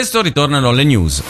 Questo ritornano le news.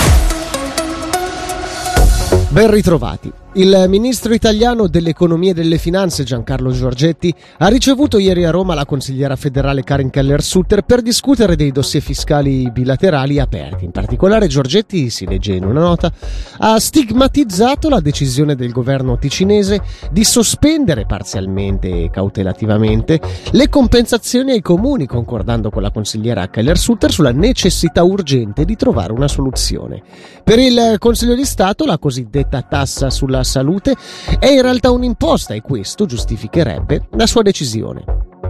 Ben ritrovati. Il ministro italiano dell'economia e delle finanze Giancarlo Giorgetti ha ricevuto ieri a Roma la consigliera federale Karin Keller-Sutter per discutere dei dossier fiscali bilaterali aperti. In particolare Giorgetti, si legge in una nota, ha stigmatizzato la decisione del governo ticinese di sospendere parzialmente e cautelativamente le compensazioni ai comuni, concordando con la consigliera Keller-Sutter sulla necessità urgente di trovare una soluzione. Per il Consiglio di Stato la cosiddetta tassa sulla salute è in realtà un'imposta e questo giustificherebbe la sua decisione.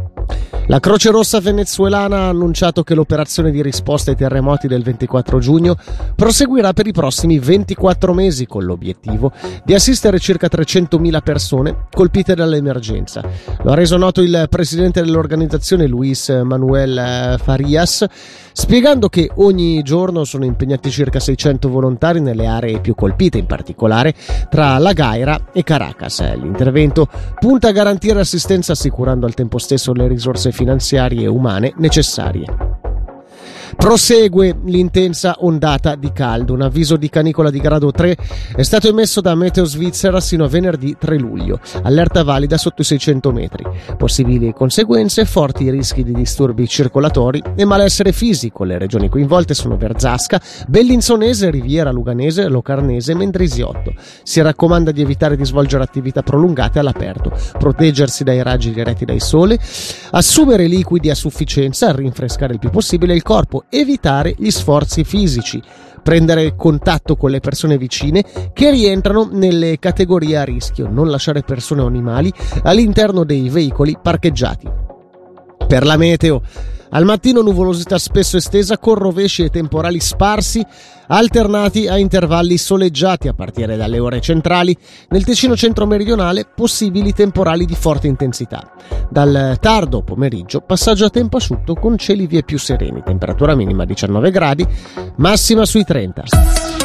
La Croce Rossa venezuelana ha annunciato che l'operazione di risposta ai terremoti del 24 giugno proseguirà per i prossimi 24 mesi con l'obiettivo di assistere circa 300.000 persone colpite dall'emergenza. Lo ha reso noto il presidente dell'organizzazione Luis Manuel Farias, spiegando che ogni giorno sono impegnati circa 600 volontari nelle aree più colpite, in particolare tra La Gaira e Caracas. L'intervento punta a garantire assistenza assicurando al tempo stesso le risorse finanziarie e umane necessarie. Prosegue l'intensa ondata di caldo. Un avviso di canicola di grado 3 è stato emesso da Meteo Svizzera sino a venerdì 3 luglio. Allerta valida sotto i 600 metri. Possibili conseguenze: forti rischi di disturbi circolatori e malessere fisico. Le regioni coinvolte sono Verzasca, Bellinzonese, Riviera Luganese, Locarnese e Mendrisiotto. Si raccomanda di evitare di svolgere attività prolungate all'aperto, proteggersi dai raggi diretti dal sole, assumere liquidi a sufficienza, rinfrescare il più possibile il corpo, evitare gli sforzi fisici, prendere contatto con le persone vicine che rientrano nelle categorie a rischio, non lasciare persone o animali all'interno dei veicoli parcheggiati. Per la meteo: al mattino nuvolosità spesso estesa con rovesci e temporali sparsi alternati a intervalli soleggiati a partire dalle ore centrali. Nel Ticino centro-meridionale possibili temporali di forte intensità. Dal tardo pomeriggio passaggio a tempo asciutto con cieli vie più sereni, temperatura minima 19 gradi, massima sui 30.